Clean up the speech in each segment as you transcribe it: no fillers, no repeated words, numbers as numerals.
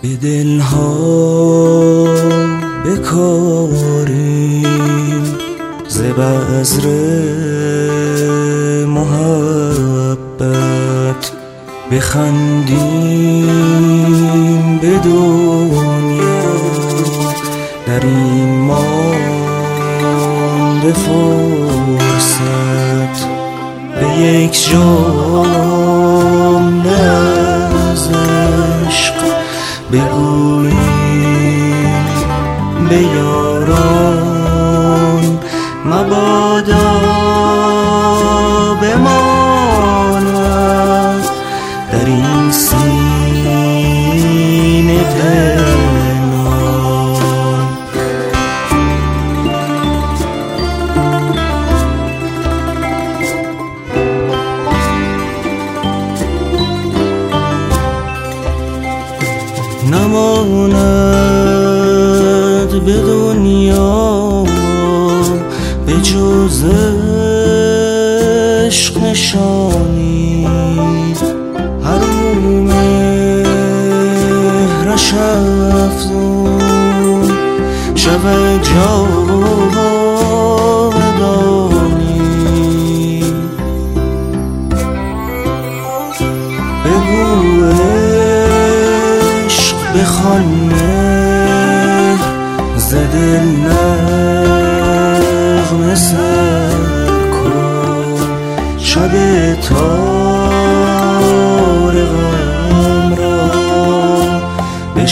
به دلها بکاریم ز بذر محبت، بخندیم به دنیا در این مانده فرصت، به یک جام از عشق بگوییم به یاران مبادا بماند در این سینه پنهان. نماند به دنیا به جز عشق نشانی، حروم مهرش افزون شود جاودانی. بگو عشق بخوان مهر ز دل نغمه سر کن، شب تار غم را به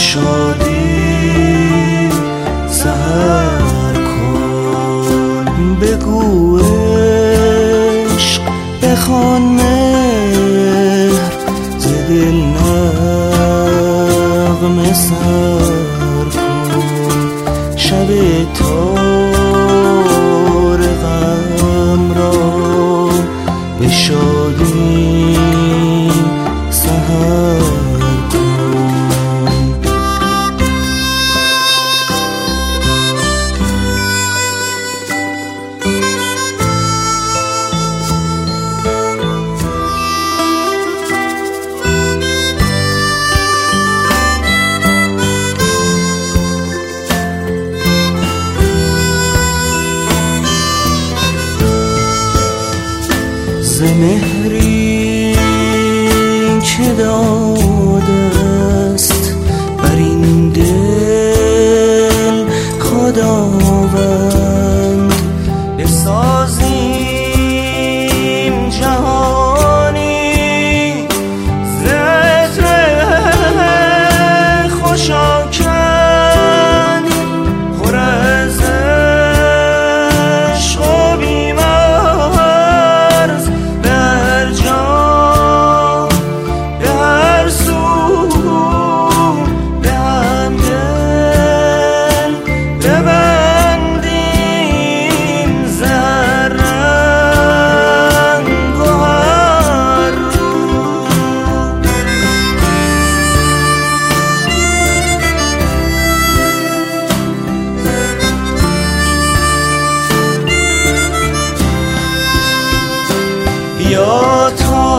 شادی سحر کن. بگو عشق بخوان مهر ز دل نغمه سر کن، شب تار غم را به شادی سحر کن. ز مهری که داده است بر این دل خداوند، بسازیم جهانی ز عطر خوشاکند، پر از عشق و بی‌مرز به هر جا به هر سو به همدل ببندیم ز هر رنگ و هر رو. یا تا